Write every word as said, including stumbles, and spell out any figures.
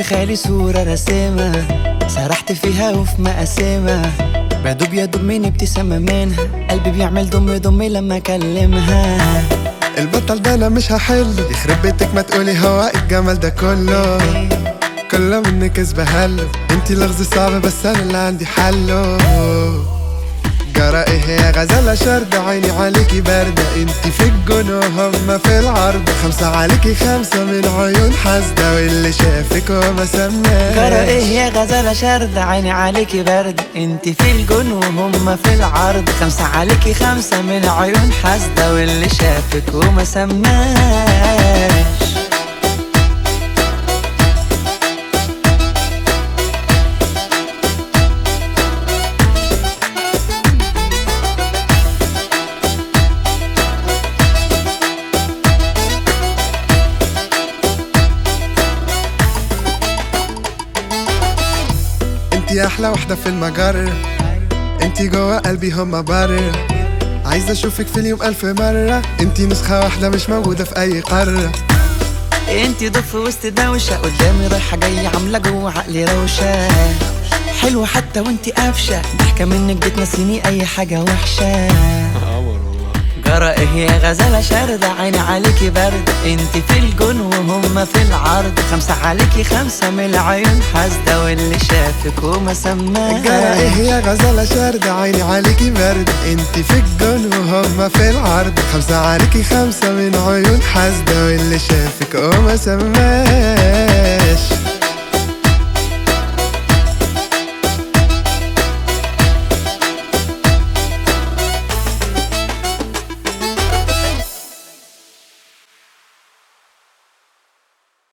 خالي صورة رسمها، سرحت فيها وفي مقاسمها، بدوب يا دوب من ابتسامة منها، قلبي بيعمل دم دم لما اكلمها. البطل ده انا مش هحله، يخرب بيتك ما تقولي هو الجمال ده كله كله منك اسبهله، انتي لغز صعب بس انا اللي عندي حله. جرى ايه يا غزالة شردة، عيني عليكي باردة، انتي في الجون وهم في العرض، خمسة عليكي خمسة من عيون حاسدة، واللي شافك وما سماش. جرى ايه يا غزالة شردة، عيني عليكي باردة، انتي في الجون وهم في العرض، خمسة عليكي خمسة من عيون حاسدة، واللي شافك وما سماش. انتي احلى واحدة في المجرة، انتي جوا قلبي هما بره، عايز اشوفك في اليوم الف مرة، انتي نسخة واحدة مش موجودة في اي قارة. انتي ضيف في وسط دوشة، قدامي رايحة جاية عاملة جوه عقلي روشة، حلوة حتى وانتي قافشة، ضحكة منك بتنسيني اي حاجة وحشة. جرى ايه يا غزالة شاردة، عيني عليكي باردة، انتي في الجون وهم في العرض، خمسة عليكي خمسة من العيون حاسدة، واللي شافك وما سماش. جرى ايه يا غزالة شاردة، عيني عليكي باردة، انتي في الجون وهم في العرض، خمسة عليكي خمسة من عيون حاسدة، واللي شافك وما سماش.